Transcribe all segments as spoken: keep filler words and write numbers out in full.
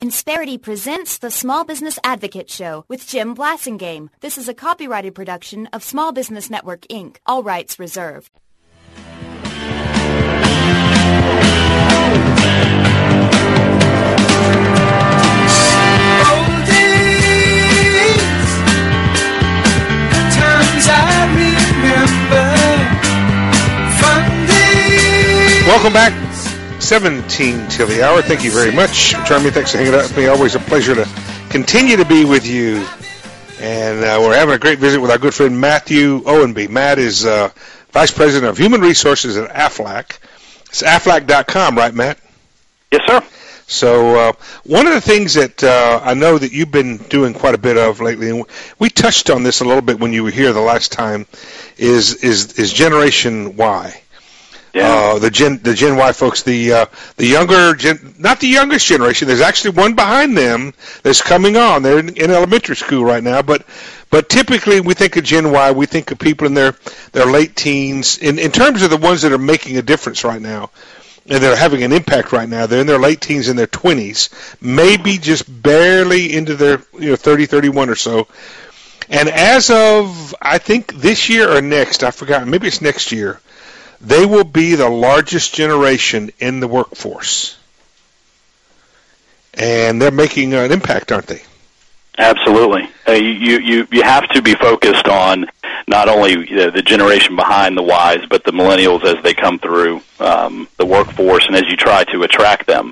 Insperity presents the Small Business Advocate Show with Jim Blasingame. This is a copyrighted production of Small Business Network, Incorporated. All rights reserved. Welcome back. seventeen till the hour. Thank you very much. Jeremy, thanks for hanging out with me. Always a pleasure to continue to be with you. And uh, we're having a great visit with our good friend Matthew Owenby. Matt is uh, Vice President of Human Resources at Aflac. It's aflac dot com, right, Matt? Yes, sir. So uh, one of the things that uh, I know that you've been doing quite a bit of lately, and we touched on this a little bit when you were here the last time, is is, is Generation Y. Yeah. Uh, the Gen the Gen Y folks, the uh, the younger gen, not the youngest generation. There's actually one behind them that's coming on. They're in, in elementary school right now, but but typically we think of Gen Y, we think of people in their, their late teens. In in terms of the ones that are making a difference right now, and they're having an impact right now, they're in their late teens and their twenties, maybe just barely into their you know thirty, thirty-one or so. And as of I think this year or next, I forgot, maybe it's next year, they will be the largest generation in the workforce. And they're making an impact, aren't they? Absolutely. Uh, you, you, you have to be focused on not only the, the generation behind the Ys, but the millennials as they come through um, the workforce and as you try to attract them.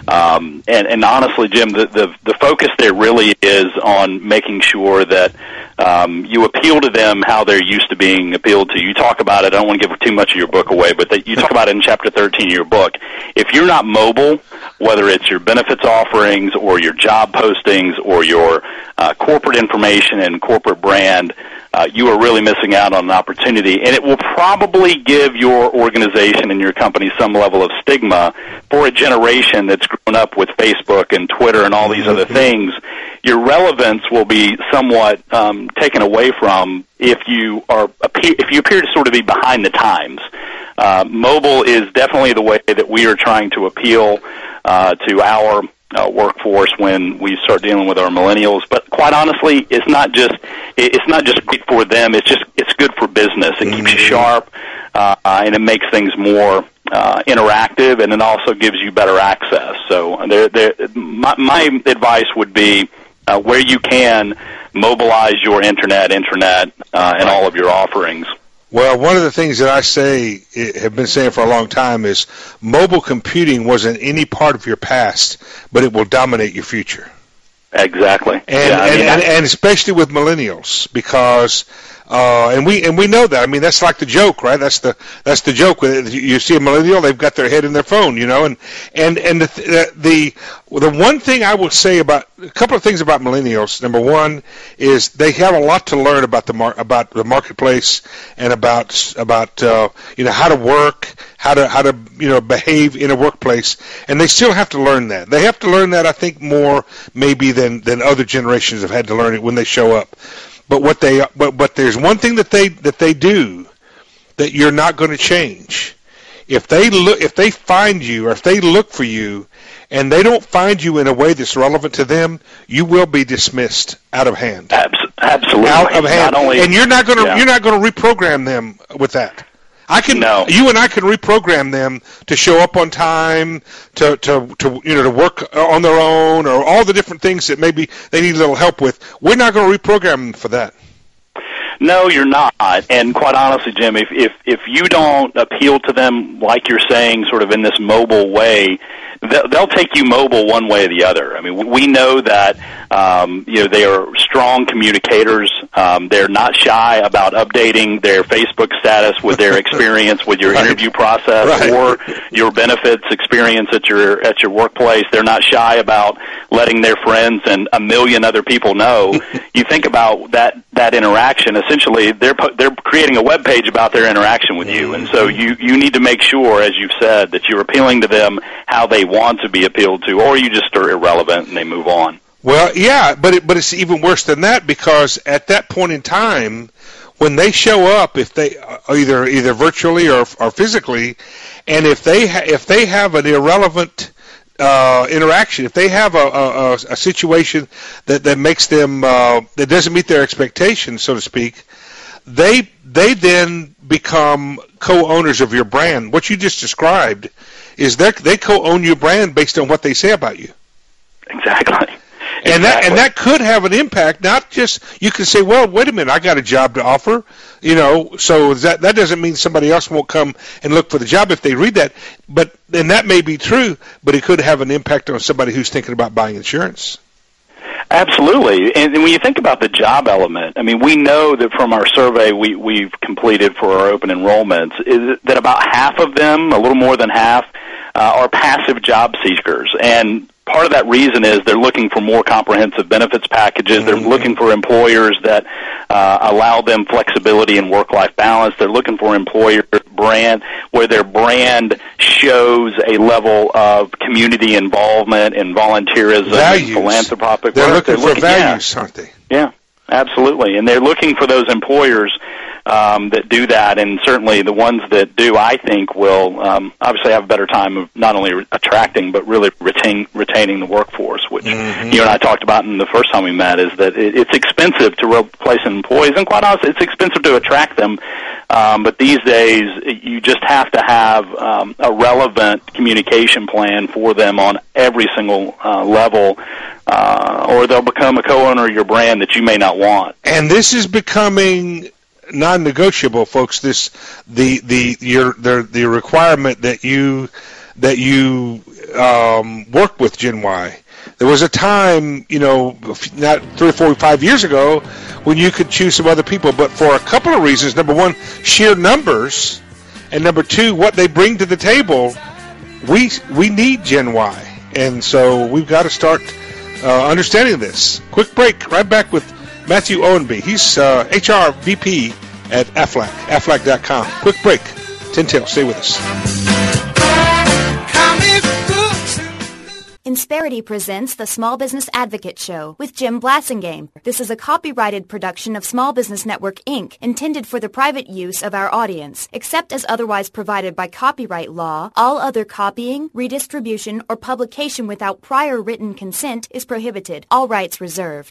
Um, and, and honestly, Jim, the, the, the focus there really is on making sure that Um, you appeal to them how they're used to being appealed to. You talk about it, I don't want to give too much of your book away, but that you talk about it in Chapter thirteen of your book. If you're not mobile, whether it's your benefits offerings or your job postings or your uh, corporate information and corporate brand, uh, you are really missing out on an opportunity. And it will probably give your organization and your company some level of stigma for a generation that's grown up with Facebook and Twitter and all these other things. Your relevance will be somewhat um, taken away from if you are if you appear to sort of be behind the times. Uh, mobile is definitely the way that we are trying to appeal uh, to our uh, workforce when we start dealing with our millennials. But quite honestly, it's not just it's not just great for them. It's just it's good for business. It keeps you sharp uh, and it makes things more Uh, interactive, and it also gives you better access. So there, there, my, my advice would be uh, where you can, mobilize your internet, intranet, uh, and all of your offerings. Well, one of the things that I say, have been saying for a long time, is mobile computing wasn't any part of your past, but it will dominate your future. Exactly. And, yeah, I and, mean, and, and especially with millennials, because Uh, and we and we know that. I mean, that's like the joke, right? That's the that's the joke. You see a millennial, they've got their head in their phone, you know. And and and the the the one thing I will say about a couple of things about millennials. Number one is they have a lot to learn about the mar- about the marketplace and about about uh, you know how to work, how to how to you know behave in a workplace, and they still have to learn that. They have to learn that, I think, more maybe than than other generations have had to learn it when they show up. But what they but but there's one thing that they that they do that you're not going to change. If they look if they find you or if they look for you and they don't find you in a way that's relevant to them, you will be dismissed out of hand. Absolutely. Out of hand. Not only, and you're not going to yeah. you're not going to reprogram them with that. I can, no. you and I can reprogram them to show up on time, to, to, to, you know, to work on their own, or all the different things that maybe they need a little help with. We're not going to reprogram them for that. No, you're not. And quite honestly, Jim, if, if, if you don't appeal to them, like you're saying, sort of in this mobile way, they'll take you mobile one way or the other. I mean, we know that, um, you know, they are strong communicators. Um, they're not shy about updating their Facebook status with their experience with your right. interview process right. or your benefits experience at your, at your workplace. They're not shy about letting their friends and a million other people know. You think about that, that interaction. Essentially, they're, they're creating a web page about their interaction with you. And so you, you need to make sure, as you've said, that you're appealing to them how they want to be appealed to, or you just are irrelevant and they move on. Well, yeah, but it, but it's even worse than that, because at that point in time, when they show up, if they either either virtually or or physically, and if they ha- if they have an irrelevant uh, interaction, if they have a, a, a situation that, that makes them, uh, that doesn't meet their expectations, so to speak, they they then become co-owners of your brand. What you just described is that they co-own your brand based on what they say about you. Exactly. And exactly. that and that could have an impact. Not just you can say, well, wait a minute, I got a job to offer, you know. So that that doesn't mean somebody else won't come and look for the job if they read that. But and that may be true, but it could have an impact on somebody who's thinking about buying insurance. Absolutely. And when you think about the job element, I mean, we know that from our survey we, we've completed for our open enrollments is that about half of them, a little more than half, uh, are passive job seekers. And part of that reason is they're looking for more comprehensive benefits packages. They're mm-hmm. looking for employers that uh, allow them flexibility and work-life balance. They're looking for employer brand where their brand shows a level of community involvement and volunteerism values. and philanthropic they're work. Looking they're for looking values, yeah. aren't they? Yeah, absolutely. And they're looking for those employers Um, that do that, and certainly the ones that do, I think, will um, obviously have a better time of not only re- attracting but really retain, retaining the workforce, which mm-hmm. you and I talked about in the first time we met, is that it, it's expensive to replace employees, and quite honestly, it's expensive to attract them, um, but these days you just have to have um, a relevant communication plan for them on every single uh, level, uh, or they'll become a co-owner of your brand that you may not want. And this is becoming non-negotiable, folks. This the the your the the requirement that you that you um, work with Gen Y. There was a time, you know, not three or four, five years ago, when you could choose some other people, but for a couple of reasons. Number one, sheer numbers, and number two, what they bring to the table. We we need Gen Y, and so we've got to start uh, understanding this. Quick break. Right back with Matthew Owenby. He's uh, H R V P at Aflac, Aflac dot com. Quick break. Tin Tail, stay with us. Insperity presents the Small Business Advocate Show with Jim Blasingame. This is a copyrighted production of Small Business Network, Incorporated, intended for the private use of our audience. Except as otherwise provided by copyright law, all other copying, redistribution, or publication without prior written consent is prohibited. All rights reserved.